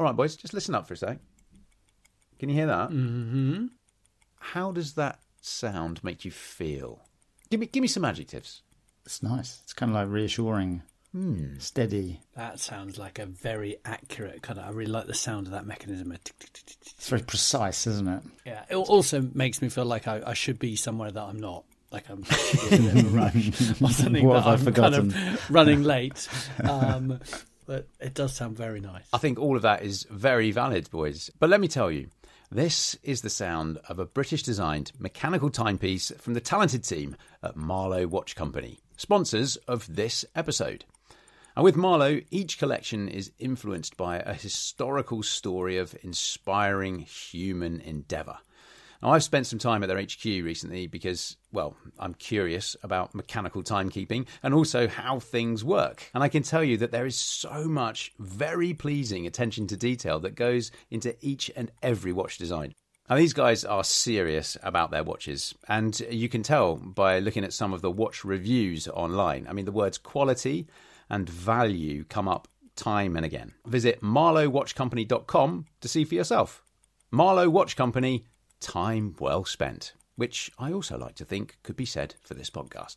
All right, boys, just listen up for a sec. Can you hear that? Mm-hmm. How does that sound make you feel? Give me some adjectives. It's nice. It's kind of like reassuring, steady. That sounds like a very accurate kind of... I really like the sound of that mechanism. It's very precise, isn't it? Yeah. It also makes me feel like I should be somewhere that I'm not. Like I'm in a bit of a rush or something. What that have I I'm forgotten? kind of running late. But it does sound very nice. I think all of that is very valid, boys. But let me tell you, this is the sound of a British-designed mechanical timepiece from the talented team at Marlowe Watch Company, sponsors of this episode. And with Marlowe, each collection is influenced by a historical story of inspiring human endeavour. Now, I've spent some time at their HQ recently because, well, I'm curious about mechanical timekeeping and also how things work. And I can tell you that there is so much very pleasing attention to detail that goes into each and every watch design. Now, these guys are serious about their watches, and you can tell by looking at some of the watch reviews online. I mean, the words quality and value come up time and again. Visit marlowewatchcompany.com to see for yourself. Marlowe Watch Company, time well spent, which I also like to think could be said for this podcast.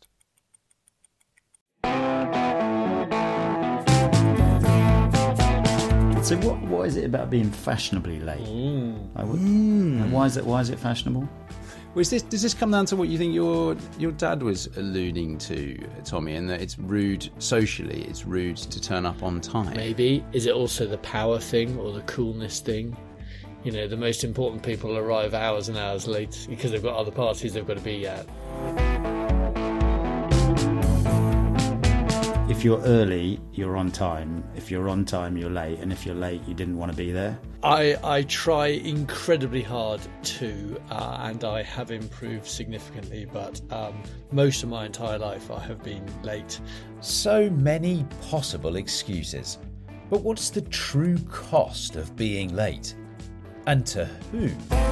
So what is it about being fashionably late? Why is it fashionable? Does this come down to what you think your dad was alluding to, Tommy, and that it's rude socially, it's rude to turn up on time? Maybe. Is it also the power thing or the coolness thing? You know, the most important people arrive hours and hours late because they've got other parties they've got to be at. If you're early, you're on time. If you're on time, you're late. And if you're late, you didn't want to be there. I try incredibly hard to, and I have improved significantly, but most of my entire life I have been late. So many possible excuses. But what's the true cost of being late? And to who?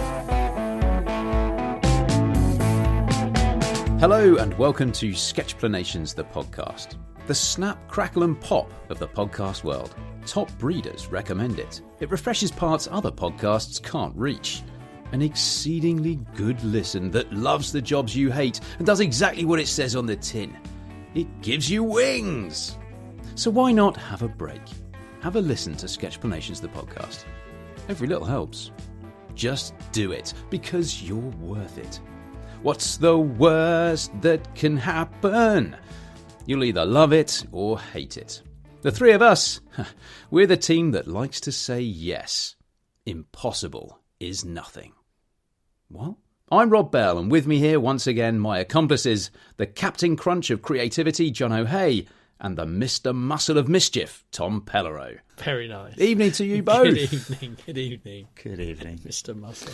Hello and welcome to Sketchplanations, the podcast. The snap, crackle and pop of the podcast world. Top breeders recommend it. It refreshes parts other podcasts can't reach. An exceedingly good listen that loves the jobs you hate and does exactly what it says on the tin. It gives you wings! So why not have a break? Have a listen to Sketchplanations, the podcast. Every little helps. Just do it, because you're worth it. What's the worst that can happen? You'll either love it or hate it. The three of us, we're the team that likes to say yes. Impossible is nothing. What? I'm Rob Bell, and with me here once again, my accomplices, the Captain Crunch of creativity, John O'Hay, and the Mr. Muscle of Mischief, Tom Pellerow. Very nice. Evening to you both. Good evening. Good evening. Good evening. Mr. Muscle.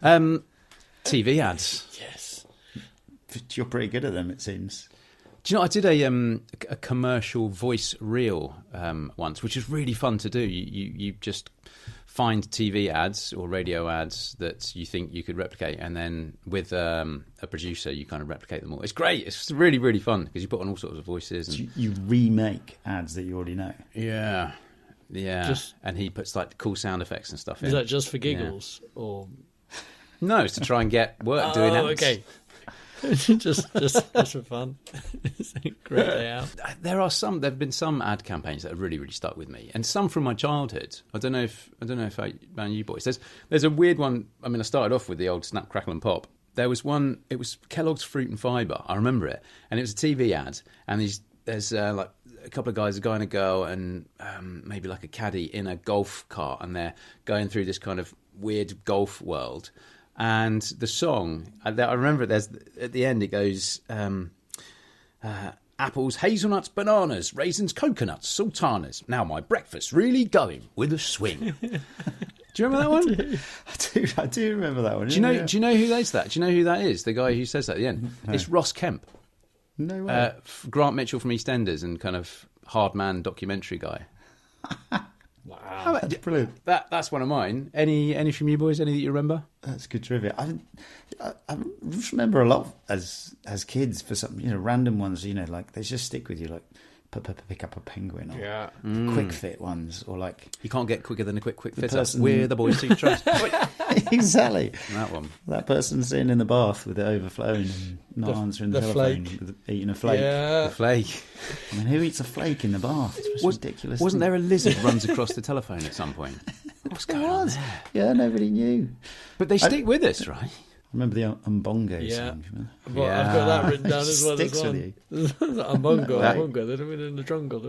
TV ads. Yes. You're pretty good at them, it seems. Do you know, I did a commercial voice reel once, which is really fun to do. You just find TV ads or radio ads that you think you could replicate, and then with a producer, you kind of replicate them all. It's great. It's really, really fun because you put on all sorts of voices. And... So you remake ads that you already know. Yeah. And he puts like cool sound effects and stuff in. Is that just for giggles? Yeah. Or no, it's to try and get work doing ads. Okay. just for fun. It's a great day out. There have been some ad campaigns that have really, really stuck with me, and some from my childhood. I don't know if around you boys. There's a weird one. I mean, I started off with the old Snap, Crackle and Pop. There was one. It was Kellogg's Fruit and Fibre. I remember it, and it was a TV ad. And there's like a couple of guys, a guy and a girl, and maybe like a caddy in a golf cart, and they're going through this kind of weird golf world. And the song, I remember there's at the end it goes, apples, hazelnuts, bananas, raisins, coconuts, sultanas. Now my breakfast really going with a swing. Do you remember that one? I do remember that one. Do you know who does that? Do you know who that is? The guy who says that at the end. No. It's Ross Kemp. No way. Grant Mitchell from EastEnders and kind of hard man documentary guy. Wow, that's brilliant. That's one of mine. Any from you boys? Any that you remember? That's good trivia. I just remember a lot as kids for some random ones. Like they just stick with you, like pick up a penguin, or Yeah. quick fit ones, or like You can't get quicker than a quick fitter. person- We're the boys who trust. exactly That one. that person sitting in the bath with it overflowing and not answering the telephone, flake. eating a flake. The flake. I mean, who eats a flake in the bath? It's ridiculous. Wasn't there a lizard runs across the telephone at some point? What's going on there? Yeah, nobody knew. But they stick with us, right? I remember the Umbongo Yeah. song. Well, I've got that written down as well. Sticks as with well. you. Umbongo, Right. Umbongo. They don't mean in the jungle.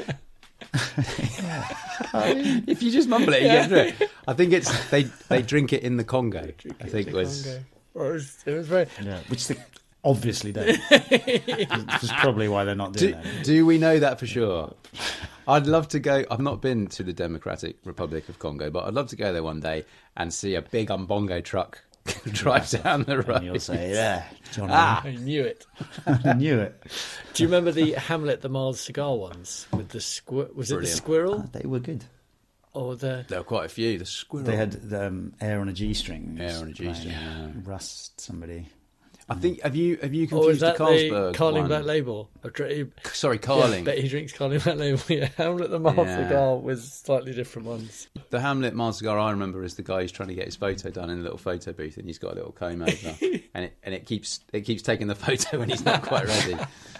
If you just mumble it, you get through it. I think it's they drink it in the Congo. I think was. Well, it was very. Yeah, which they obviously don't. Which is probably why they're not doing that. Do we know that for sure? I'd love to go. I've not been to the Democratic Republic of Congo, but I'd love to go there one day and see a big Umbongo truck drive down the road. And you'll say, yeah, Johnny, I knew it. I knew it. Do you remember the Hamlet the Mars cigar ones with the Was it the Brilliant. squirrel They were good. or the? There were quite a few. The squirrel. They had Air on a G-string. Air on a G-string, yeah. Rust somebody. I think have you Or was confused the that the Carlsberg Carling one? Black Label? Sorry, Carling. Yeah, but he drinks Carling Black Label. Yeah, Hamlet the Mars Yeah. cigar with slightly different ones. The Hamlet Mars cigar I remember is the guy who's trying to get his photo done in a little photo booth, and he's got a little comb over, and it keeps taking the photo when he's not quite ready.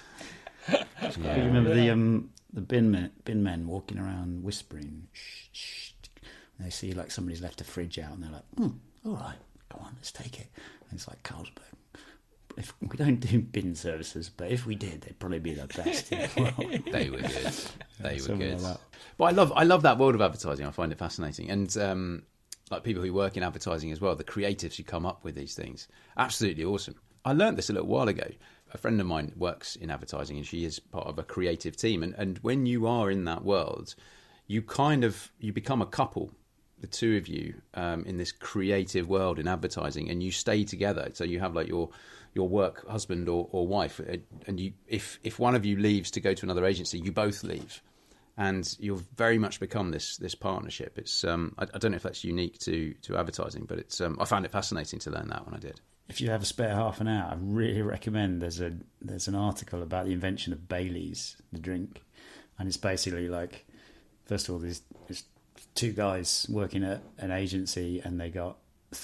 You remember the bin men walking around whispering, shh, shh. And they see like somebody's left a fridge out, and they're like, all right, come on, let's take it. And it's like Carlsberg. If we don't do bin services, but if we did, they'd probably be the best in the world. They were good. They were Something good. like that. But I love that world of advertising. I find it fascinating, and like people who work in advertising as well, the creatives who come up with these things, absolutely awesome. I learned this a little while ago. A friend of mine works in advertising, and she is part of a creative team. And when you are in that world, you become a couple, the two of you, in this creative world in advertising, and you stay together. So you have like your work husband or wife, and you if one of you leaves to go to another agency, you both leave, and you've very much become this partnership. It's I don't know if that's unique to advertising, but it's I found it fascinating to learn that when I did. If you have a spare half an hour, I really recommend. There's an article about the invention of Baileys, the drink, and it's basically like, first of all, there's two guys working at an agency, and they got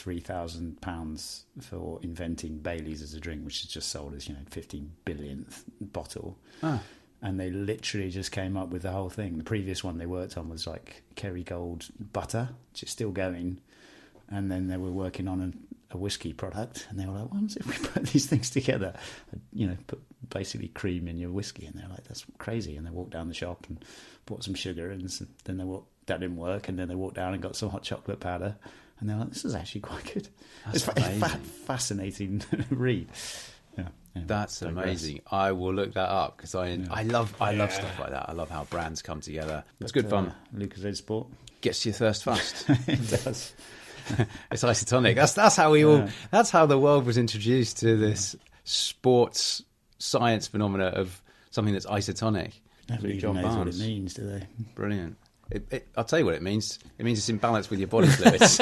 £3,000 for inventing Baileys as a drink, which is just sold as 15 billionth bottle. And they literally just came up with the whole thing. The previous one they worked on was like Kerrygold butter, which is still going. And then they were working on a whiskey product, and they were like, "What if we put these things together? Put basically cream in your whiskey." And they're like, "That's crazy." And they walked down the shop and bought some sugar, and then that didn't work. And then they walked down and got some hot chocolate powder, and they're like, "This is actually quite good." That's It's fascinating read. Yeah, That's amazing. I will look that up because I love stuff like that. I love how brands come together. It's good fun. Lucozade Sport Gets your thirst fast. it does. It's isotonic. That's how we all. That's how the world was introduced to this sports science phenomena of something that's isotonic. Nobody John even knows what it Barnes. means, do they? Brilliant. I'll tell you what it means. It means it's in balance with your body fluids.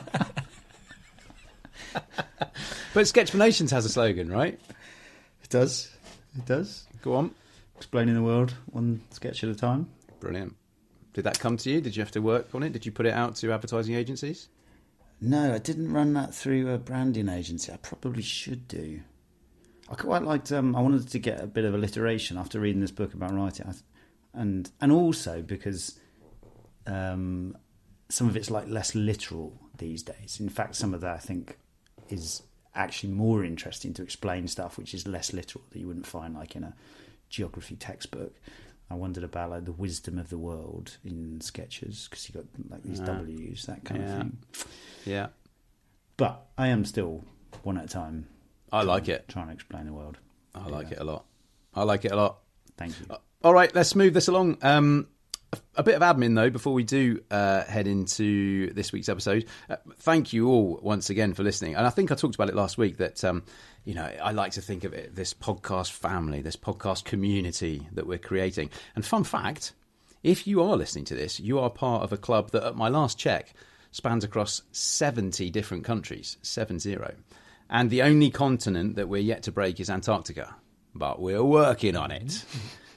But Sketchmanations has a slogan, right? It does. It does. Go on. Explaining the world one sketch at a time. Brilliant. Did that come to you? Did you have to work on it? Did you put it out to advertising agencies? No, I didn't run that through a branding agency. I probably should do. I quite liked. I wanted to get a bit of alliteration after reading this book about writing, and also because some of it's like less literal these days. In fact, some of that I think is actually more interesting to explain stuff which is less literal that you wouldn't find like in a geography textbook. I wondered about like the wisdom of the world in sketches because you got like these W's, that kind of thing. Yeah. But I am still one at a time. I like it. Trying to explain the world. I like it a lot. I like it a lot. Thank you. All right, let's move this along. A bit of admin, though, before we do head into this week's episode. Thank you all once again for listening. And I think I talked about it last week that, I like to think of it, this podcast family, this podcast community that we're creating. And fun fact, if you are listening to this, you are part of a club that, at my last check, spans across 70 different countries, 70. And the only continent that we're yet to break is Antarctica. But we're working on it.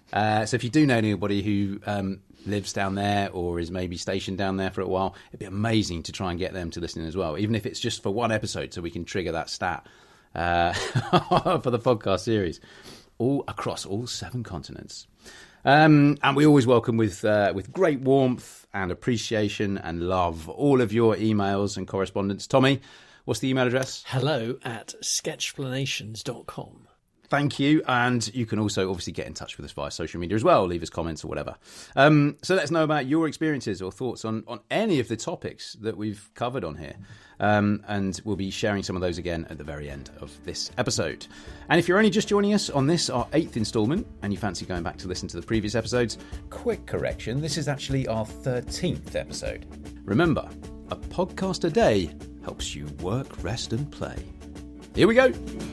So if you do know anybody who lives down there or is maybe stationed down there for a while, it'd be amazing to try and get them to listen as well, even if it's just for one episode, so we can trigger that stat for the podcast series, all across all 7 continents. And we always welcome with great warmth and appreciation and love all of your emails and correspondence. Tommy, what's the email address? hello@sketchplanations.com. Thank you. And you can also obviously get in touch with us via social media as well, leave us comments or whatever. So let us know about your experiences or thoughts on any of the topics that we've covered on here. And we'll be sharing some of those again at the very end of this episode. And if you're only just joining us on this, our 8th instalment, and you fancy going back to listen to the previous episodes, Quick correction, this is actually our 13th episode. remember, a podcast a day helps you work, rest and play. Here we go.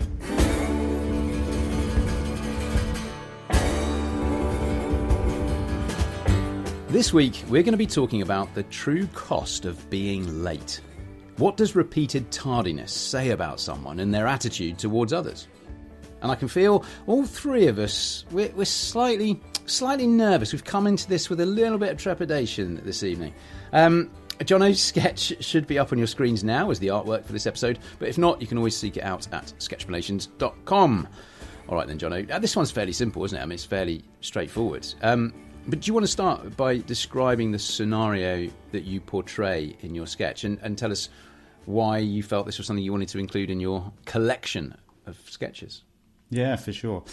This week, we're going to be talking about the true cost of being late. What does repeated tardiness say about someone and their attitude towards others? And I can feel all 3 of us, we're slightly nervous. We've come into this with a little bit of trepidation this evening. Jono's sketch should be up on your screens now as the artwork for this episode, but if not, you can always seek it out at sketchplanations.com. All right then, Jono. This one's fairly simple, isn't it? I mean, it's fairly straightforward. But do you want to start by describing the scenario that you portray in your sketch and tell us why you felt this was something you wanted to include in your collection of sketches? Yeah, for sure.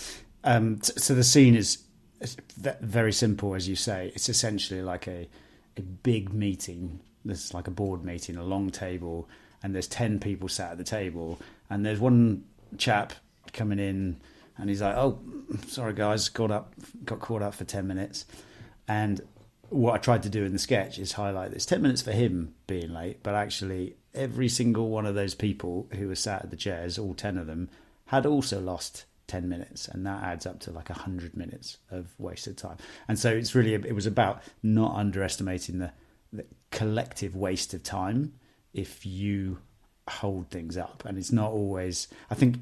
So the scene is very simple, as you say. It's essentially like a big meeting. There's like a board meeting, a long table, and there's 10 people sat at the table. And there's one chap coming in, and he's like, "Oh, sorry guys, got caught up for 10 minutes." And what I tried to do in the sketch is highlight this 10 minutes for him being late, but actually every single one of those people who were sat at the chairs, all 10 of them, had also lost 10 minutes, and that adds up to like 100 minutes of wasted time. And so it was about not underestimating the collective waste of time if you hold things up. And it's not always, I think,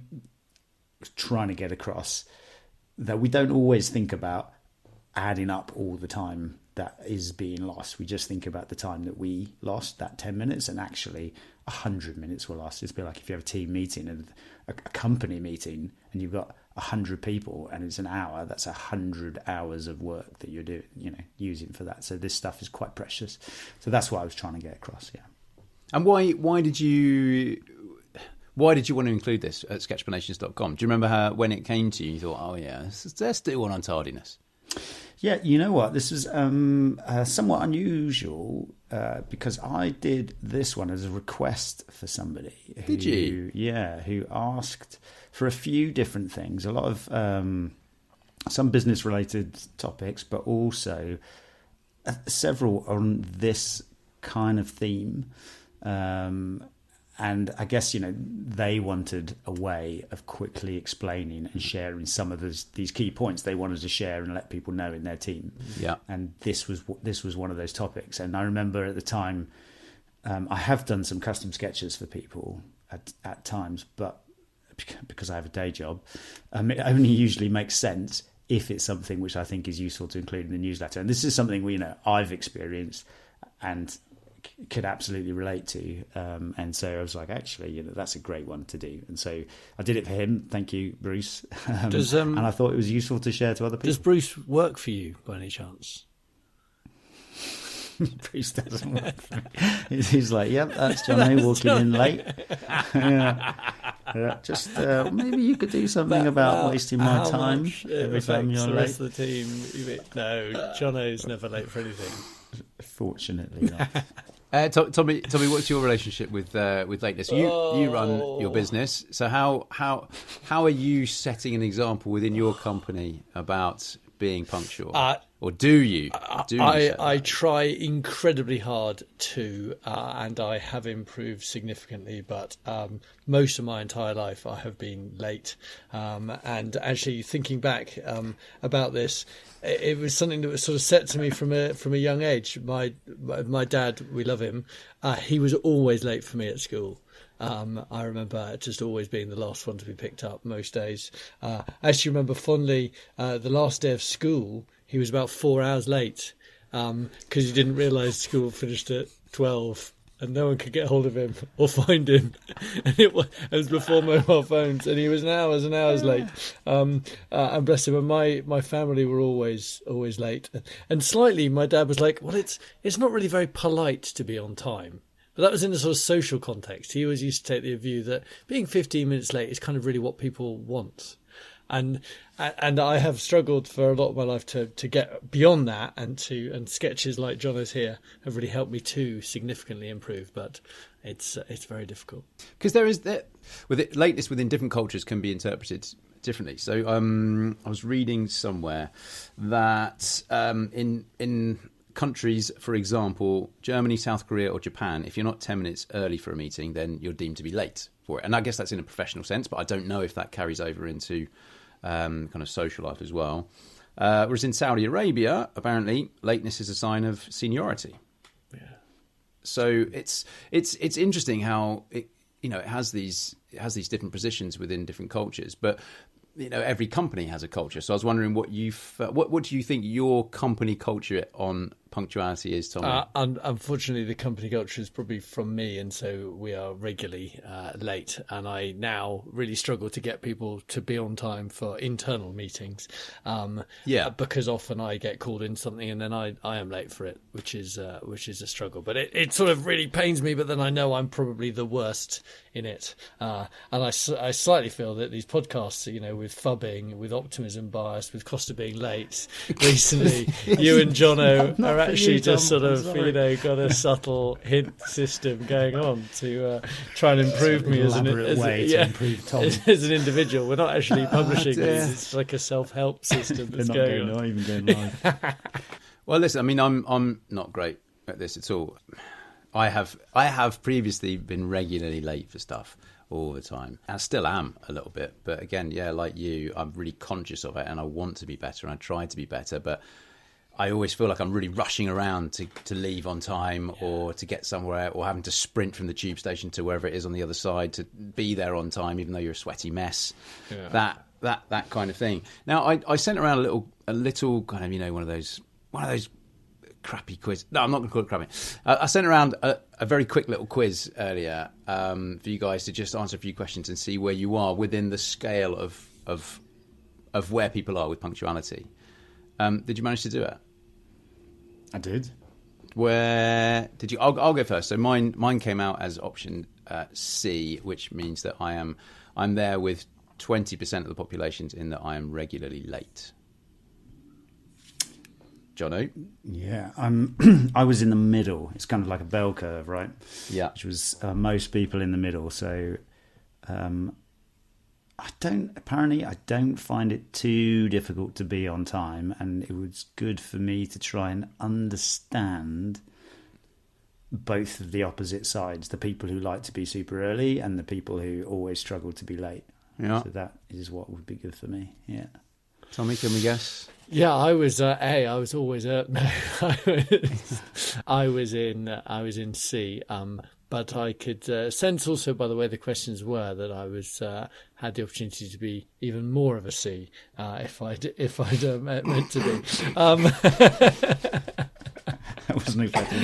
trying to get across that we don't always think about adding up all the time that is being lost. We just think about the time that we lost, that 10 minutes, and actually 100 minutes were lost. It's a bit like if you have a team meeting and a company meeting and you've got 100 people and it's an hour, that's 100 hours of work that you're doing, using for that. So this stuff is quite precious. So that's what I was trying to get across. Yeah. And why did you want to include this at sketchplanations.com? Do you remember when it came to you? You thought, oh yeah, let's do one on tardiness. Yeah, you know what? This is somewhat unusual because I did this one as a request for somebody. Did you? Yeah, who asked for a few different things. A lot of some business-related topics, but also several on this kind of theme. And I guess, they wanted a way of quickly explaining and sharing some of these key points they wanted to share and let people know in their team. Yeah. And this was one of those topics. And I remember at the time, I have done some custom sketches for people at times, but because I have a day job, it only usually makes sense if it's something which I think is useful to include in the newsletter. And this is something I've experienced and could absolutely relate to, and so I was like, actually, that's a great one to do, and so I did it for him. Thank you, Bruce. And I thought it was useful to share to other people. Does Bruce work for you by any chance? Bruce doesn't work for me. He's like, yep, that's Johnny walking in late. Just maybe you could do something about wasting my time every time you're the late. Rest of the team, no, Jono's never late for anything. Fortunately not. Tommy, what's your relationship with lateness? You run your business, so how are you setting an example within your company about being punctual? Or do you? I try incredibly hard to, and I have improved significantly, but most of my entire life I have been late. And actually thinking back about this, it was something that was sort of set to me from a young age. My dad, we love him, he was always late for me at school. I remember just always being the last one to be picked up most days. I actually remember fondly the last day of school, he was about 4 hours late because he didn't realise school finished at 12 and no one could get hold of him or find him. And it was before mobile phones, and he was hours and hours late. And bless him, and my family were always late. And slightly, my dad was like, well, it's not really very polite to be on time. But that was in a sort of social context. He always used to take the view that being 15 minutes late is kind of really what people want. And I have struggled for a lot of my life to get beyond that, and sketches like Jono's here have really helped me to significantly improve. But it's very difficult because lateness within different cultures can be interpreted differently. So I was reading somewhere that in countries, for example, Germany, South Korea or Japan, if you're not 10 minutes early for a meeting, then you're deemed to be late for it. And I guess that's in a professional sense, but I don't know if that carries over into kind of social life as well. Whereas in Saudi Arabia, apparently, lateness is a sign of seniority. Yeah. So it's interesting how it has these different positions within different cultures, but every company has a culture. So I was wondering what do you think your company culture on punctuality is, Tommy? Unfortunately, the company culture is probably from me, and so we are regularly late. And I now really struggle to get people to be on time for internal meetings. Because often I get called in something and then I am late for it, which is a struggle. But it sort of really pains me. But then I know I'm probably the worst in it. And I slightly feel that these podcasts, with fubbing, with optimism bias, with Costa being late recently, you and Jono are actually just sort of, got a subtle hint system going on to try and improve me as an individual. We're not actually publishing these. It's like a self-help system that's going on. Not even going live. Well, listen, I mean, I'm not great at this at all. I have previously been regularly late for stuff all the time. I still am a little bit, but again, like you, I'm really conscious of it and I want to be better and I try to be better, but I always feel like I'm really rushing around to leave on time or to get somewhere, or having to sprint from the tube station to wherever it is on the other side to be there on time, even though you're a sweaty mess. Yeah. That kind of thing. Now, I sent around a little kind of, one of those crappy quiz. No, I'm not going to call it crappy. I sent around a very quick little quiz earlier for you guys to just answer a few questions and see where you are within the scale of where people are with punctuality. Did you manage to do it? I did. Where did you? I'll go first. So mine came out as option C, which means that I'm there with 20% of the populations in that I am regularly late. Jono? Yeah, I was in the middle. It's kind of like a bell curve, right? Yeah. Which was most people in the middle. So I don't find it too difficult to be on time, and it was good for me to try and understand both of the opposite sides, the people who like to be super early and the people who always struggle to be late. Yeah. So that is what would be good for me. Yeah. Tommy, can we guess? Yeah, I was I was always no, I was in C. But I could sense also by the way the questions were that I was had the opportunity to be even more of a C if I'd meant to be. I wasn't expecting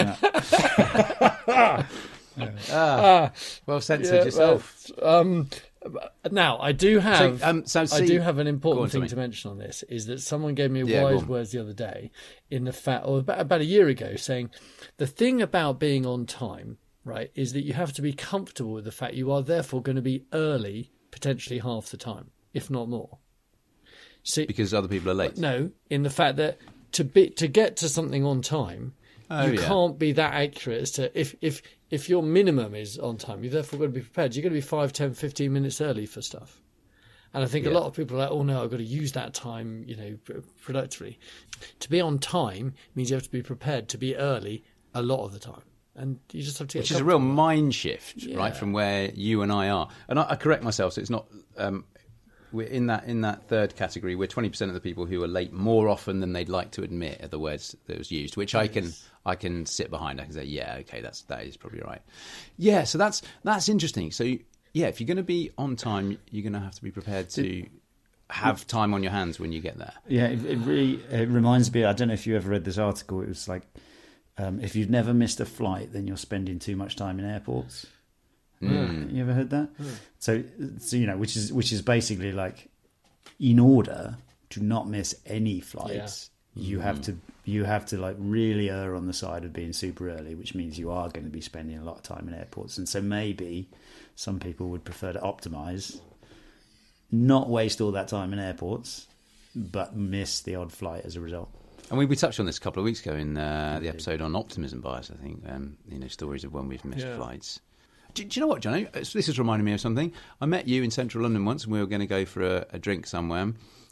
that. Well censored yourself. Now I do have I do have an important thing to mention on this, is that someone gave me wise words the other day in the fact, or about a year ago, saying the thing about being on time, right, is that you have to be comfortable with the fact you are therefore going to be early potentially half the time, if not more. See, because other people are late. No, in the fact that to get to something on time, you can't be that accurate as to if your minimum is on time, you've therefore got to be prepared. You're going to be 5, 10, 15 minutes early for stuff. And I think a lot of people are like, oh no, I've got to use that time, productively. To be on time means you have to be prepared to be early a lot of the time. And you just have to get Which is a real mind shift, right, from where you and I are. And I correct myself, so it's not... we're in that third category. We're 20% of the people who are late more often than they'd like to admit, are the words that was used, which I can sit behind. I can say, yeah, okay, that is probably right. Yeah, so that's interesting. So yeah, if you're going to be on time, you're going to have to be prepared to have time on your hands when you get there. Yeah, it really reminds me. I don't know if you ever read this article. It was like, if you've never missed a flight, then you're spending too much time in airports. You ever heard that? So which is basically like, in order to not miss any flights, you have to like really err on the side of being super early, which means you are going to be spending a lot of time in airports. And so maybe some people would prefer to optimize, not waste all that time in airports, but miss the odd flight as a result. And we touched on this a couple of weeks ago in the episode on optimism bias, I think, stories of when we've missed flights. Do you know what, Johnny? This is reminding me of something. I met you in central London once, and we were going to go for a drink somewhere,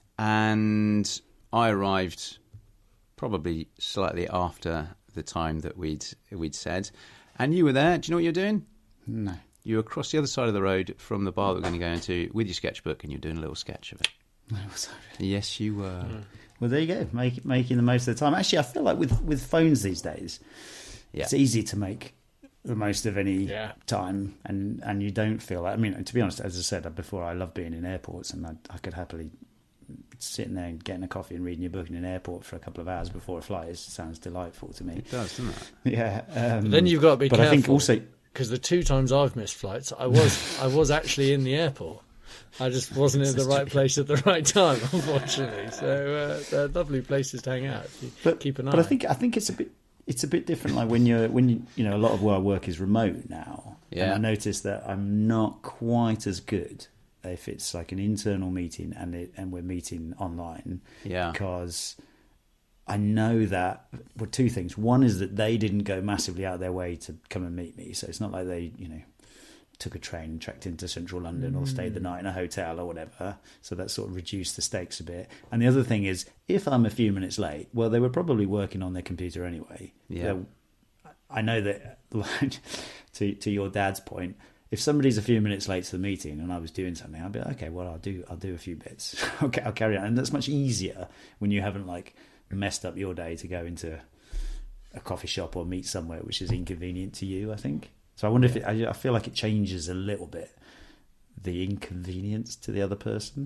and I arrived probably slightly after the time that we'd said, and you were there. Do you know what you were doing? No. You were across the other side of the road from the bar that we're going to go into with your sketchbook, and you're doing a little sketch of it. No, sorry. Yes, you were. Well, there you go. Making the most of the time. Actually, I feel like with phones these days, it's easy to make the most of any time, and you don't feel like... I mean, to be honest, as I said before, I love being in airports, and I could happily sitting there and getting a coffee and reading your book in an airport for a couple of hours before a flight. It sounds delightful to me. It does, doesn't it? Yeah. Then you've got to be careful. I think also... Because the 2 times I've missed flights, I was actually in the airport. I just wasn't in the right place at the right time, unfortunately. So they're lovely places to hang out. Keep an eye. But I think it's a bit different. Like when you a lot of our work is remote now, and I notice that I'm not quite as good if it's like an internal meeting and we're meeting online. Yeah, because I know that, well, 2 things. One is that they didn't go massively out of their way to come and meet me, so it's not like they took a train, trekked into central London, or stayed the night in a hotel or whatever. So that sort of reduced the stakes a bit. And the other thing is, if I'm a few minutes late, well, they were probably working on their computer anyway. Yeah. I know that, like, to your dad's point, if somebody's a few minutes late to the meeting and I was doing something, I'd be like, okay, well, I'll do a few bits. Okay, I'll carry on. And that's much easier when you haven't like messed up your day to go into a coffee shop or meet somewhere which is inconvenient to you, I think. So I wonder if I feel like it changes a little bit the inconvenience to the other person.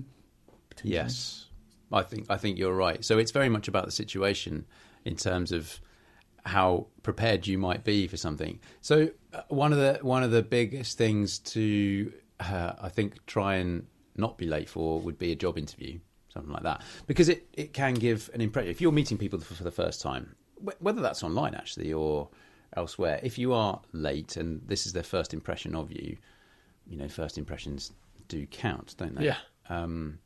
Yes, I think you're right. So it's very much about the situation in terms of how prepared you might be for something. So one of the biggest things to I think try and not be late for would be a job interview, something like that, because it can give an impression. If you're meeting people for the first time, whether that's online actually or elsewhere, if you are late and this is their first impression of you, first impressions do count, don't they? Yeah.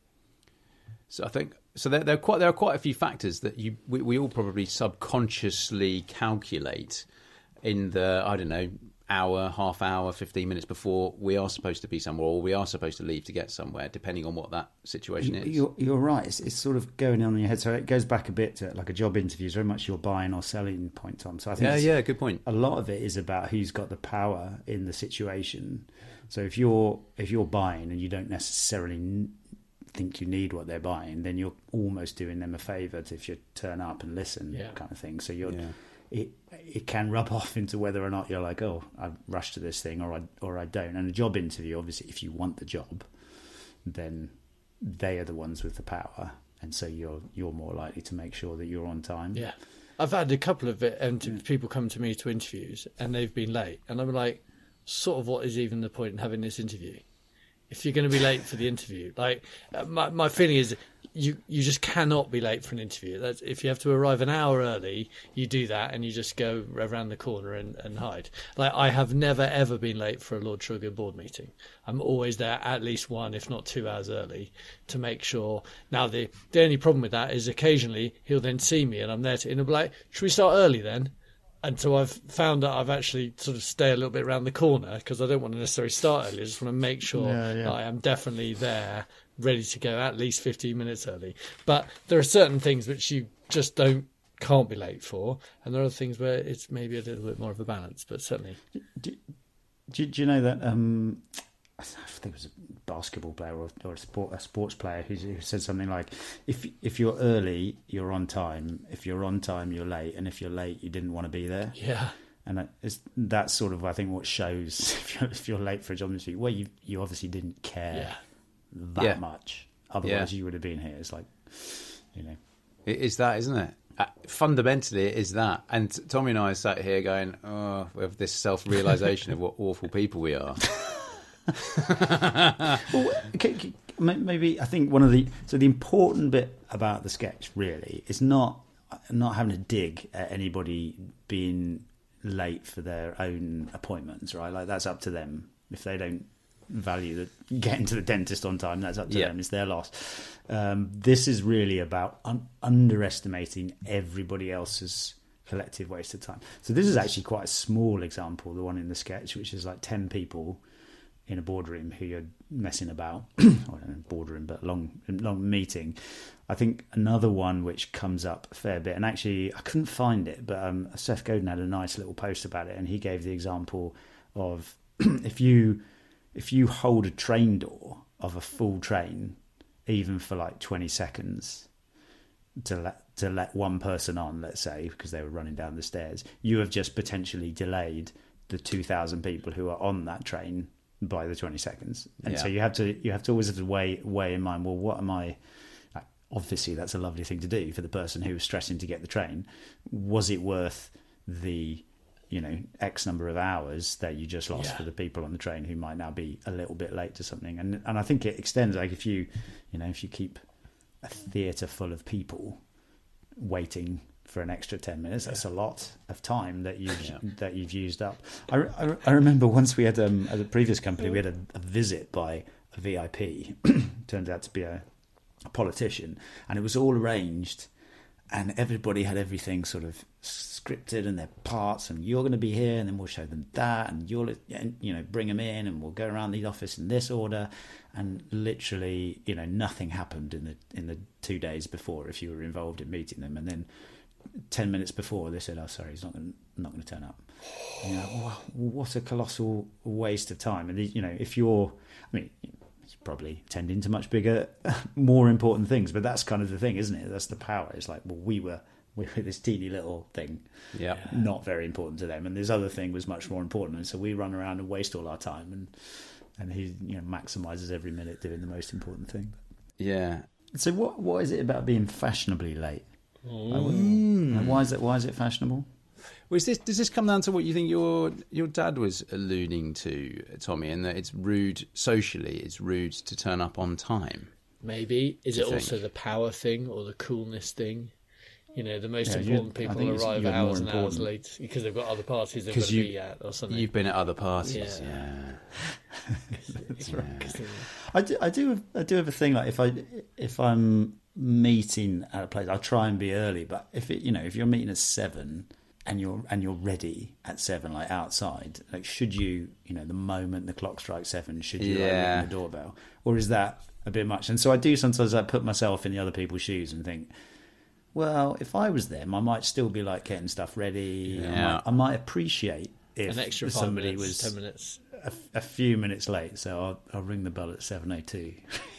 So I think there are quite a few factors that we all probably subconsciously calculate in the, I don't know, hour, half hour, 15 minutes before we are supposed to be somewhere or we are supposed to leave to get somewhere, depending on what that situation is. You're right. It's sort of going on in your head. So it goes back a bit to like a job interview. It's very much your buying or selling point, Tom. So I think good point. A lot of it is about who's got the power in the situation. So if you're buying and you don't necessarily think you need what they're buying, then you're almost doing them a favour if you turn up and listen, kind of thing. So it can rub off into whether or not you're like, oh, I rushed to this thing or I don't. And a job interview, obviously, if you want the job, then they are the ones with the power, and so you're more likely to make sure that you're on time. Yeah, I've had a couple of people come to me to interviews and they've been late, and I'm like, sort of, what is even the point in having this interview if you're going to be late for the interview? Like, my feeling is you just cannot be late for an interview. That's, if you have to arrive an hour early, you do that and you just go around the corner and hide. Like, I have never ever been late for a Lord Sugar board meeting. I'm always there at least 1, if not 2 hours early to make sure. Now the only problem with that is occasionally he'll then see me and I'm there and he'll be like, should we start early then? And so I've found that I've actually sort of stay a little bit around the corner because I don't want to necessarily start early. I just want to make sure that I am definitely there, ready to go at least 15 minutes early. But there are certain things which you just can't be late for, and there are things where it's maybe a little bit more of a balance. But certainly, do you know that? I think it was a basketball player or a sports player who said something like, "If you're early, you're on time. If you're on time, you're late. And if you're late, you didn't want to be there." Yeah. And that's sort of, I think, what shows if you're late for a job interview. Well, you obviously didn't care that much. Otherwise, you would have been here. It's like, you know, it is that, isn't it? Fundamentally, it is that. And Tommy and I sat here going, "Oh, we have this self-realization of what awful people we are." Well, maybe I think the important bit about the sketch really is not having to dig at anybody being late for their own appointments, right? Like, that's up to them. If they don't value getting to the dentist on time, that's up to them. It's their loss. This is really about underestimating everybody else's collective waste of time. So this is actually quite a small example, the one in the sketch, which is like 10 people in a boardroom who you're messing about. I don't know, boardroom, but long meeting. I think another one which comes up a fair bit, and actually I couldn't find it, but Seth Godin had a nice little post about it, and he gave the example of if you hold a train door of a full train, even for like 20 seconds, to let one person on, let's say, because they were running down the stairs, you have just potentially delayed the 2,000 people who are on that train by the 20 seconds. And so you have to always have to weigh in mind, well, what am I... Obviously, that's a lovely thing to do for the person who was stressing to get the train. Was it worth the, X number of hours that you just lost for the people on the train who might now be a little bit late to something? And I think it extends, like if you keep a theatre full of people waiting for an extra 10 minutes, that's a lot of time that you've used up. I remember once we had at the previous company, we had a visit by a VIP. Turned out to be a politician, and it was all arranged, and everybody had everything sort of scripted and their parts, and you're going to be here, and then we'll show them that, and you'll bring them in, and we'll go around the office in this order. And literally, nothing happened in the 2 days before if you were involved in meeting them, and then 10 minutes before they said, "Oh, sorry, he's not going to turn up." What a colossal waste of time. And if you're, it's probably tending to much bigger, more important things, but that's kind of the thing, isn't it? That's the power. It's like, well, we were this teeny little thing, not very important to them, and this other thing was much more important, and so we run around and waste all our time, and he maximizes every minute doing the most important thing. Yeah. So what is it about being fashionably late? Like, why is it fashionable? Well, does this come down to what you think your dad was alluding to, Tommy, in that it's rude socially, it's rude to turn up on time? Maybe. Is it also the power thing or the coolness thing? The most important people arrive hours and hours late because they've got other parties they've got to be at or something. You've been at other parties, That's right. I do have a thing, like if I'm meeting at a place, I'll try and be early. But if you're meeting at 7 and you're ready at 7, like outside, like should you, the moment the clock strikes 7, should you ring the doorbell, or is that a bit much? And so I do sometimes. I put myself in the other people's shoes and think, well, if I was them, I might still be like getting stuff ready. Yeah. I might appreciate if an extra 5 somebody minutes, was 10 minutes. a few minutes late. So I'll ring the bell at 7:02.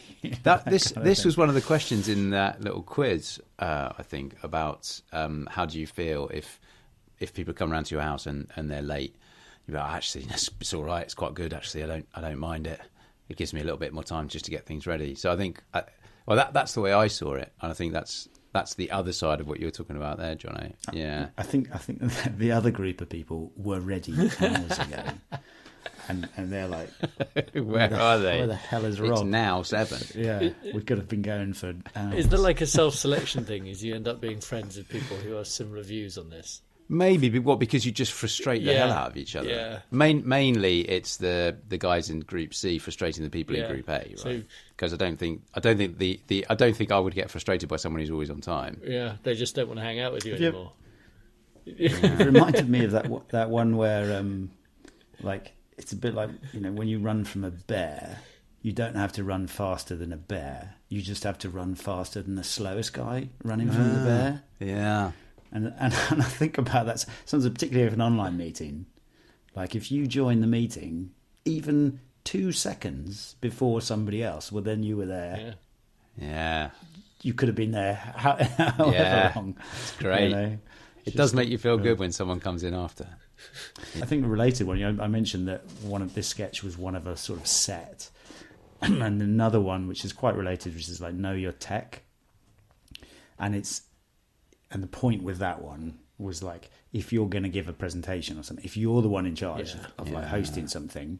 This was one of the questions in that little quiz, I think, about how do you feel if people come around to your house and they're late. You're like, actually, it's all right. It's quite good, actually. I don't mind it. It gives me a little bit more time just to get things ready. So I think, that's the way I saw it, and I think that's the other side of what you were talking about there, Johnny. Yeah, I think the other group of people were ready hours ago, and they're like, where are they? Where the hell is Rob? It's now 7. Yeah, we could have been going for hours. Is there like a self-selection thing? Is you end up being friends with people who have similar views on this? Maybe, but because you just frustrate the hell out of each other. Yeah. Mainly, it's the guys in Group C frustrating the people in Group A, right? Because I don't think I would get frustrated by someone who's always on time. Yeah, they just don't want to hang out with you anymore. It reminded me of that one where, like, it's a bit like, when you run from a bear, you don't have to run faster than a bear. You just have to run faster than the slowest guy running from the bear. Yeah. And I think about that. Sometimes, particularly of an online meeting, like if you join the meeting even 2 seconds before somebody else, well, then you were there. Yeah. You could have been there however long. It's great. It does make you feel good when someone comes in after. I think the related one, I mentioned that one of this sketch was one of a sort of set. And another one, which is quite related, which is like know your tech. And the point with that one was like, if you're going to give a presentation or something, if you're the one in charge of like hosting something,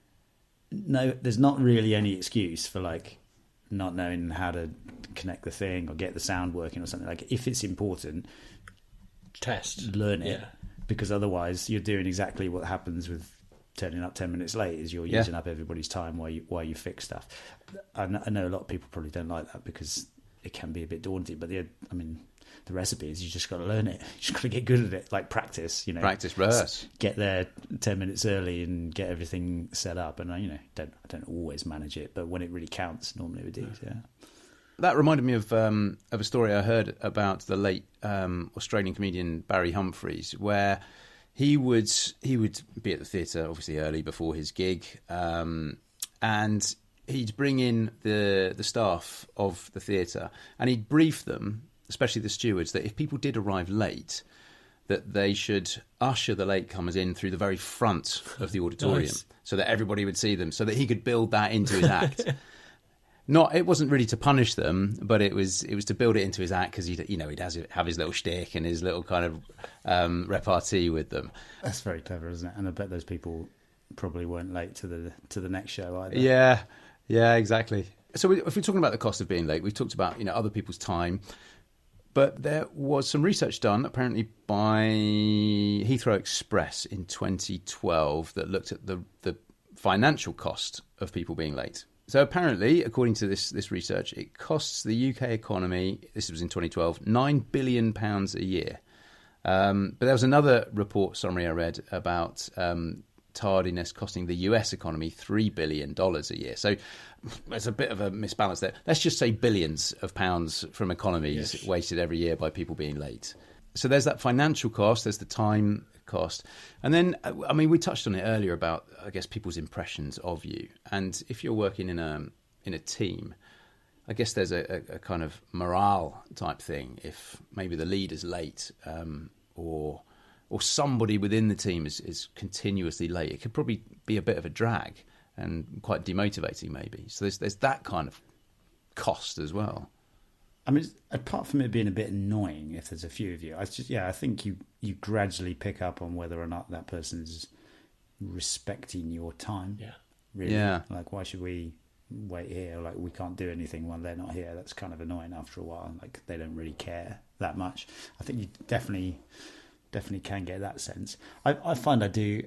no, there's not really any excuse for like not knowing how to connect the thing or get the sound working or something. Like if it's important, learn it, because otherwise you're doing exactly what happens with turning up 10 minutes late, is you're using up everybody's time while you fix stuff. I know a lot of people probably don't like that because it can be a bit daunting, but the recipe is you just got to learn it. You just got to get good at it, like practice. Practice, rehearse. Get there 10 minutes early and get everything set up. And I don't always manage it, but when it really counts, normally we do. Yeah. That reminded me of a story I heard about the late Australian comedian Barry Humphries, where he would be at the theatre obviously early before his gig, and he'd bring in the staff of the theatre and he'd brief them, especially the stewards, that if people did arrive late, that they should usher the latecomers in through the very front of the auditorium, so that everybody would see them, so that he could build that into his act. It wasn't really to punish them, but it was to build it into his act, because he'd have his little shtick and his little kind of repartee with them. That's very clever, isn't it? And I bet those people probably weren't late to the next show either. Yeah, exactly. So if we're talking about the cost of being late, we've talked about other people's time, but there was some research done apparently by Heathrow Express in 2012 that looked at the financial cost of people being late. So apparently, according to this research, it costs the UK economy, this was in 2012, £9 billion a year. But there was another report summary I read about tardiness costing the US economy $3 billion a year. So there's a bit of a misbalance there. Let's just say billions of pounds from economies wasted every year by people being late. So there's that financial cost, there's the time cost. And then, we touched on it earlier about, I guess, people's impressions of you. And if you're working in a team, I guess there's a kind of morale type thing. If maybe the leader's late, or somebody within the team is continuously late, it could probably be a bit of a drag and quite demotivating maybe. So there's that kind of cost as well. Apart from it being a bit annoying, if there's a few of you, I think you gradually pick up on whether or not that person's respecting your time. Yeah, really. Yeah. Like, why should we wait here? Like, we can't do anything while they're not here. That's kind of annoying after a while. Like, they don't really care that much. I think you definitely can get that sense. I find I do.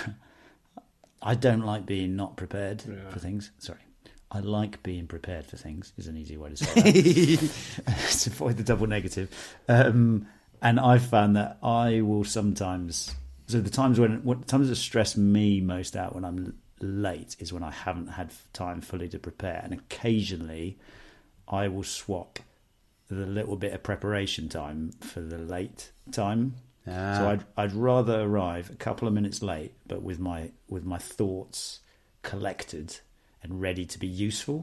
I don't like being not prepared for things. Sorry. I like being prepared for things, is an easy way to say that. To avoid the double negative. And I've found that I will sometimes... So the times that stress me most out when I'm late is when I haven't had time fully to prepare. And occasionally I will swap the little bit of preparation time for the late time. So I'd rather arrive a couple of minutes late, but with my thoughts collected and ready to be useful,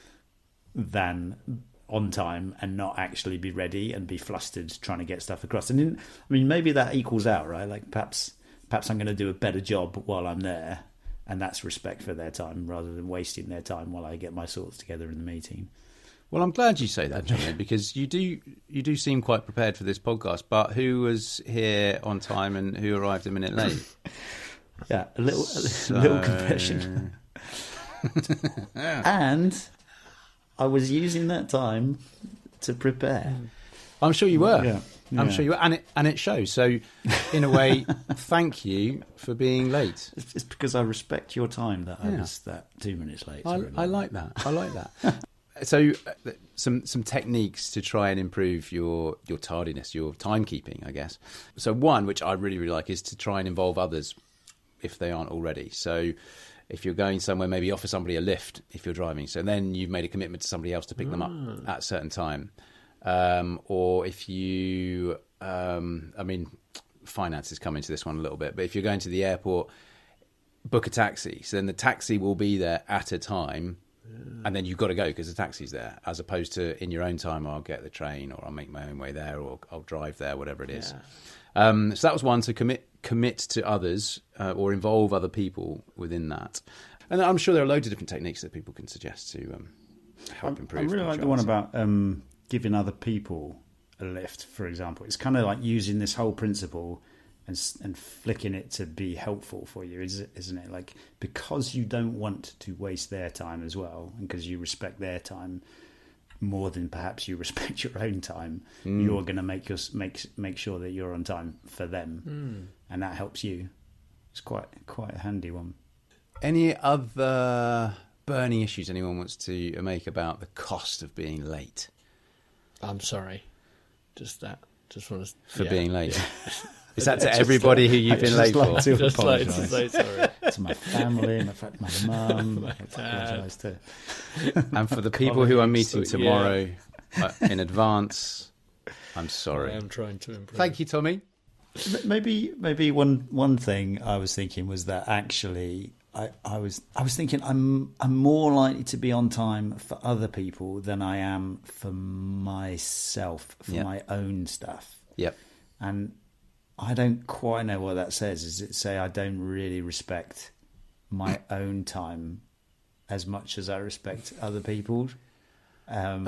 than on time and not actually be ready and be flustered trying to get stuff across. And maybe that equals out, right? Like perhaps I'm going to do a better job while I'm there, and that's respect for their time rather than wasting their time while I get my thoughts together in the meeting. Well, I'm glad you say that, Johnny, because you do seem quite prepared for this podcast. But who was here on time and who arrived a minute late? Yeah, a little confession. And I was using that time to prepare. I'm sure you were. Yeah. I'm sure you were, and it shows. So, in a way, thank you for being late. It's because I respect your time that I was that 2 minutes late. I like that. I like that. So some techniques to try and improve your tardiness, your timekeeping, I guess. So one, which I really, really like, is to try and involve others if they aren't already. So if you're going somewhere, maybe offer somebody a lift if you're driving. So then you've made a commitment to somebody else to pick them up at a certain time. Or if you, finances come into this one a little bit, but if you're going to the airport, book a taxi. So then the taxi will be there at a time, and then you've got to go because the taxi's there, as opposed to in your own time, I'll get the train, or I'll make my own way there, or I'll drive there, whatever it is. So that was one, to commit to others or involve other people within that. And I'm sure there are loads of different techniques that people can suggest to help improve. I really like the one about giving other people a lift, for example. It's kind of like using this whole principle and flicking it to be helpful for you, isn't it? Like, because you don't want to waste their time as well, and because you respect their time more than perhaps you respect your own time, you're going to make sure that you're on time for them, and that helps you. It's quite a handy one. Any other burning issues anyone wants to make about the cost of being late? I'm sorry. Just want to... For being late. Is that to everybody who you've been late for? Just like to say sorry. To my family, my mum, I apologise to. And for the people who are meeting tomorrow in advance, I'm sorry. I am trying to improve. Thank you, Tommy. Maybe one thing I was thinking was that actually I was thinking I'm more likely to be on time for other people than I am for myself, for my own stuff. Yep. And I don't quite know what that says. Does it say I don't really respect my own time as much as I respect other people's? I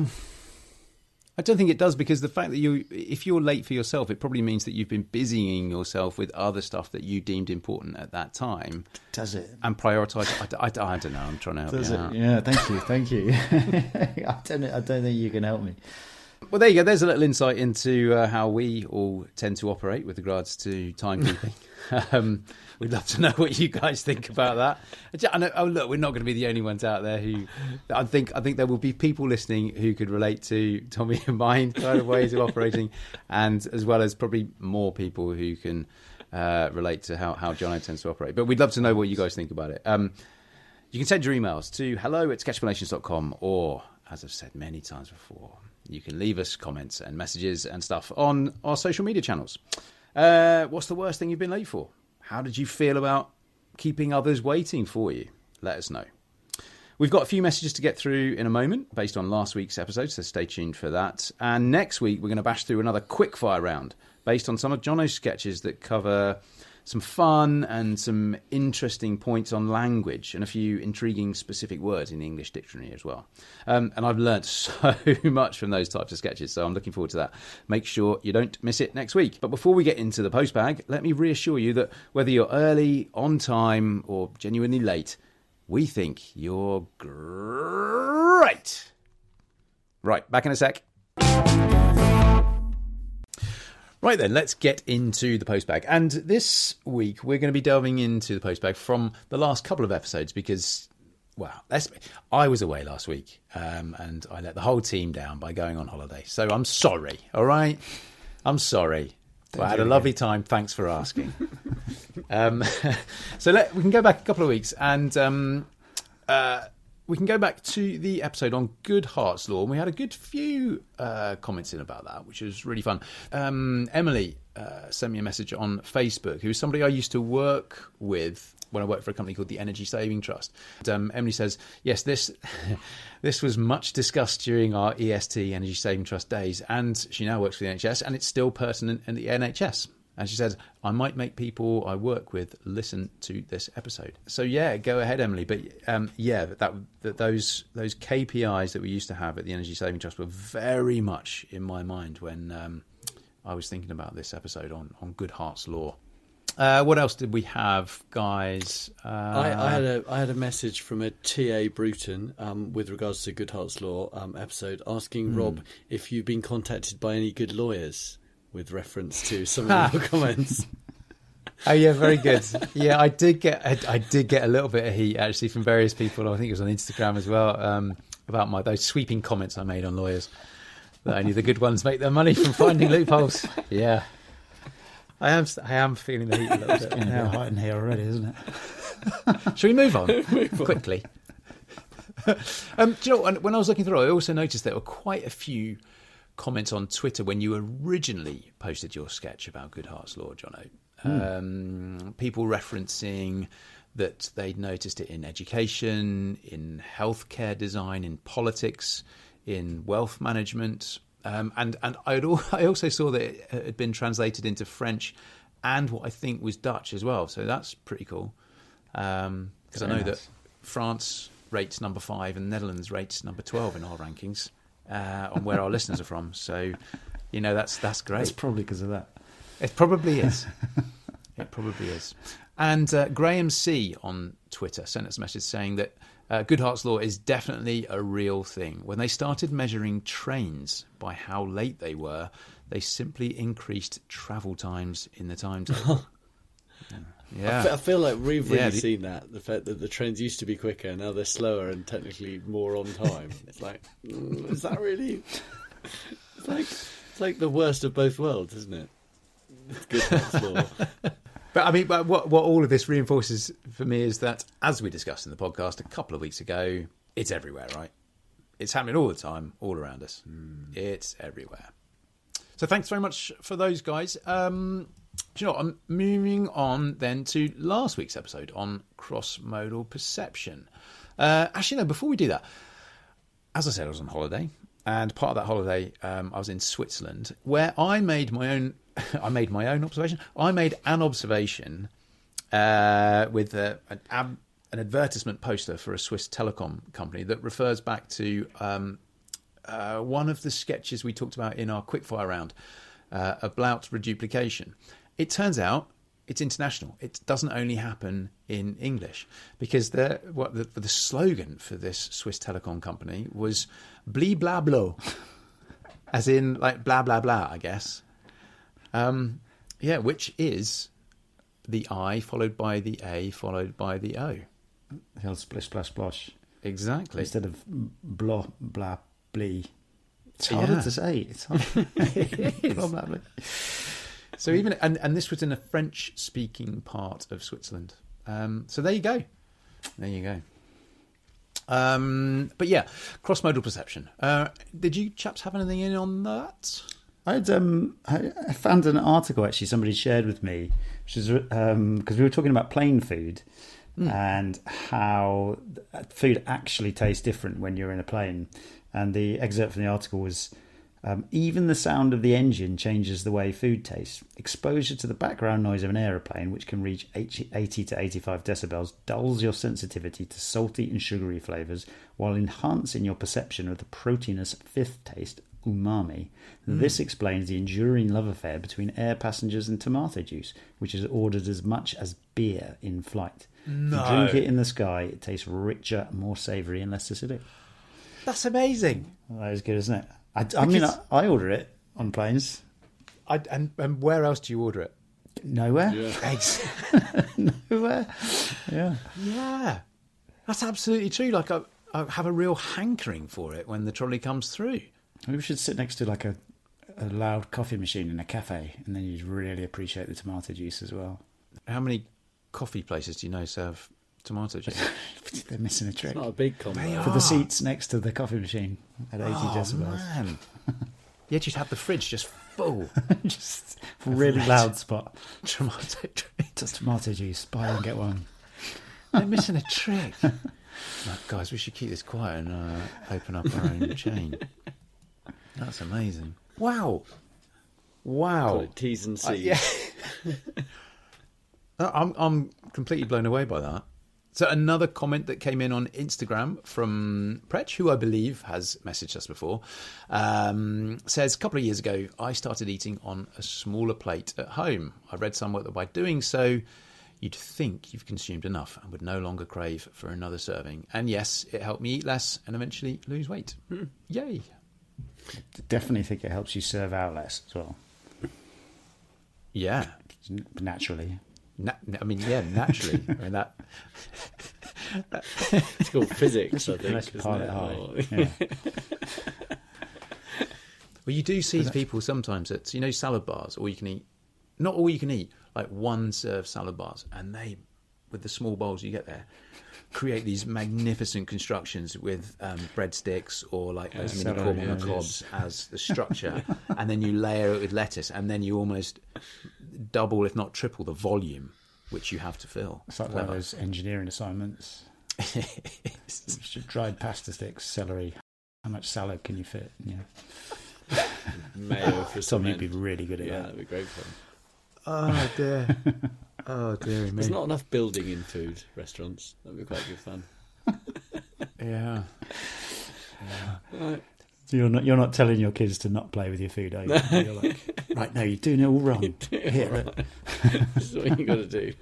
don't think it does, because the fact that if you're late for yourself, it probably means that you've been busying yourself with other stuff that you deemed important at that time. Does it? And prioritise. I don't know. I'm trying to help you out. Yeah, thank you. I don't think you can help me. Well, there you go. There's a little insight into how we all tend to operate with regards to timekeeping. We'd love to know what you guys think about that. I know, look, we're not going to be the only ones out there who... I think there will be people listening who could relate to Tommy and mine kind of ways of operating, and as well as probably more people who can relate to how Jono tends to operate. But we'd love to know what you guys think about it. You can send your emails to hello@sketchfornations.com, or, as I've said many times before, you can leave us comments and messages and stuff on our social media channels. What's the worst thing you've been late for? How did you feel about keeping others waiting for you? Let us know. We've got a few messages to get through in a moment based on last week's episode, so stay tuned for that. And next week, we're going to bash through another quickfire round based on some of Jono's sketches that cover some fun and some interesting points on language and a few intriguing specific words in the English dictionary as well. And I've learnt so much from those types of sketches, so I'm looking forward to that. Make sure you don't miss it next week. But before we get into the postbag, let me reassure you that whether you're early, on time, or genuinely late, we think you're great. Right, back in a sec. Right then, let's get into the postbag. And this week, we're going to be delving into the postbag from the last couple of episodes because, well, I was away last week and I let the whole team down by going on holiday. So I'm sorry, all right? I'm sorry. But I had a lovely time. Thanks for asking. So we can go back a couple of weeks and we can go back to the episode on Goodhart's Law, and we had a good few comments in about that, which was really fun. Emily sent me a message on Facebook, who's somebody I used to work with when I worked for a company called the Energy Saving Trust. And, Emily says, yes, this was much discussed during our EST, Energy Saving Trust days, and she now works for the NHS, and it's still pertinent in the NHS. And she says, I might make people I work with listen to this episode. So, yeah, go ahead, Emily. But, those KPIs that we used to have at the Energy Saving Trust were very much in my mind when I was thinking about this episode on Goodhart's Law. What else did we have, guys? I had a message from a TA Bruton with regards to Goodhart's Law episode asking Rob if you've been contacted by any good lawyers, with reference to some of your comments. Oh yeah, very good. Yeah, I did get a little bit of heat actually from various people. I think it was on Instagram as well. about those sweeping comments I made on lawyers. That only the good ones make their money from finding loopholes. Yeah. I am feeling the heat a little bit. It's getting a bit hot in here already, isn't it? Shall we move on quickly? Do you know, when I was looking through, I also noticed there were quite a few comments on Twitter when you originally posted your sketch about Good Hearts Law, Jono. People referencing that they'd noticed it in education, in healthcare design, in politics, in wealth management. And I also saw that it had been translated into French and what I think was Dutch as well. So that's pretty cool. Because I know that France rates number 5 and Netherlands rates number 12 in our rankings on where our listeners are from. So, that's great. It's probably because of that. It probably is. It probably is. And Graham C. on Twitter sent us a message saying that Good Hearts Law is definitely a real thing. When they started measuring trains by how late they were, they simply increased travel times in the timetable. Yeah. I feel like we've really seen that. The fact that the trains used to be quicker, now they're slower and technically more on time. It's like, is that really? It's like the worst of both worlds, isn't it? It's Good Hearts Law. But what all of this reinforces for me is that, as we discussed in the podcast a couple of weeks ago, it's everywhere, right? It's happening all the time, all around us. It's everywhere. So thanks very much for those guys. Do you know what? I'm moving on then to last week's episode on cross-modal perception. Actually, no, before we do that, as I said, I was on holiday, and part of that holiday, I was in Switzerland, where I made my own observation. I made an observation with an advertisement poster for a Swiss telecom company that refers back to one of the sketches we talked about in our quickfire round about reduplication. It turns out it's international. It doesn't only happen in English, because the slogan for this Swiss telecom company was "bli bla blo," as in like blah blah blah, I guess. Which is the I followed by the A followed by the O. The old splish splash splosh. Exactly. Instead of blah blah blee. It's harder to say. It's hard. It is. Blah, blah, blah. So even and this was in a French-speaking part of Switzerland. So there you go. But yeah, cross-modal perception. Did you chaps have anything in on that? I found an article actually somebody shared with me, which is because we were talking about plane food and how food actually tastes different when you're in a plane. And the excerpt from the article was, even the sound of the engine changes the way food tastes. Exposure to the background noise of an aeroplane, which can reach 80 to 85 decibels, dulls your sensitivity to salty and sugary flavours while enhancing your perception of the proteinous fifth taste, umami. This explains the enduring love affair between air passengers and tomato juice, which is ordered as much as beer in flight. No. If you drink it in the sky, it tastes richer, more savoury and less acidic. That's amazing. Well, that is good, isn't it? I order it on planes. And where else do you order it? Nowhere. Yeah. Nowhere. Yeah. Yeah. That's absolutely true. Like I have a real hankering for it when the trolley comes through. Maybe we should sit next to like a loud coffee machine in a cafe, and then you'd really appreciate the tomato juice as well. How many coffee places do you know serve tomato juice? They're missing a trick. It's not a big combo. For the seats next to the coffee machine at 80 decibels. Man. Yet you'd have the fridge just full. Just really loud spot. Tomato juice. Just tomato juice. Buy and get one. They're missing a trick. Right, guys, we should keep this quiet and open up our own chain. That's amazing. Wow. Call it T's and C's. Yeah. I'm completely blown away by that. So another comment that came in on Instagram from Pretch, who I believe has messaged us before, says, a couple of years ago, I started eating on a smaller plate at home. I read somewhere that by doing so, you'd think you've consumed enough and would no longer crave for another serving. And yes, it helped me eat less and eventually lose weight. Yay. Definitely think it helps you serve out less as well. Yeah. Naturally. Naturally. I mean, that It's called physics, I think. Let's isn't pile it? it high. Or- Yeah. Well, you do see people sometimes at, salad bars, all you can eat, not all you can eat, like one serve salad bars, and they, with the small bowls you get there, create these magnificent constructions with breadsticks or like those mini celery, korma yeah, cobs as the structure, and then you layer it with lettuce, and then you almost double, if not triple, the volume which you have to fill. It's like one of those engineering assignments. Dried pasta sticks, celery. How much salad can you fit? Yeah. Mayo for Something cement. you'd be really good at Yeah, that. that'd be great fun. Oh dear. Oh dearie me. There's not enough building in food restaurants. That'd be quite good fun. Yeah. So you're not telling your kids to not play with your food, are you? You're like, right, no, you're doing it all wrong. Here, look. This is what you got to do.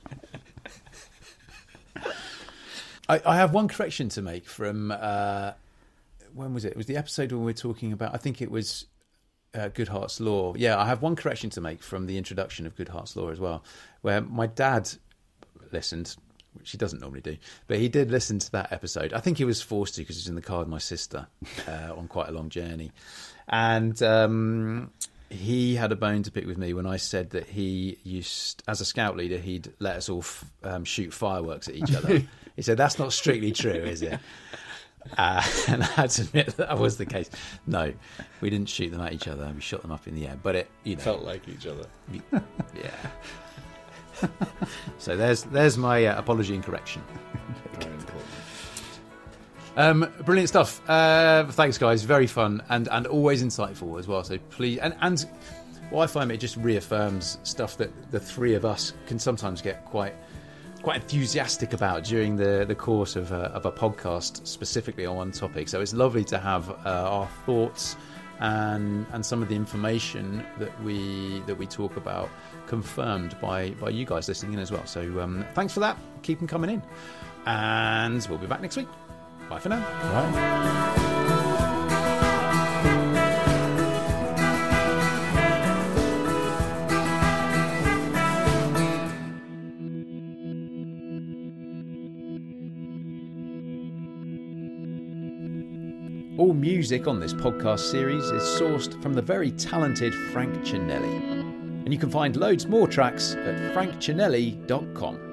I have one correction to make from when was it? It was the episode when we were talking about, I think it was Goodhart's Law. Yeah, I have one correction to make from the introduction of Goodhart's Law as well, where my dad listened, which he doesn't normally do, but he did listen to that episode. I think he was forced to because he was in the car with my sister on quite a long journey. And he had a bone to pick with me when I said that he used, as a scout leader, he'd let us all shoot fireworks at each other. He said, that's not strictly true, is it? And I had to admit that was the case. No, we didn't shoot them at each other. We shot them up in the air. But it, Felt like each other. Yeah. So there's my apology and correction. Very important. Brilliant stuff. Thanks, guys. Very fun and always insightful as well. So please, and what I find, it just reaffirms stuff that the three of us can sometimes get quite enthusiastic about during the course of a podcast, specifically on one topic. So it's lovely to have our thoughts and some of the information that we talk about confirmed by you guys listening in as well. So thanks for that. Keep them coming in, and we'll be back next week. Bye for now. Right. All music on this podcast series is sourced from the very talented Frank Cinelli. And you can find loads more tracks at frankcinelli.com.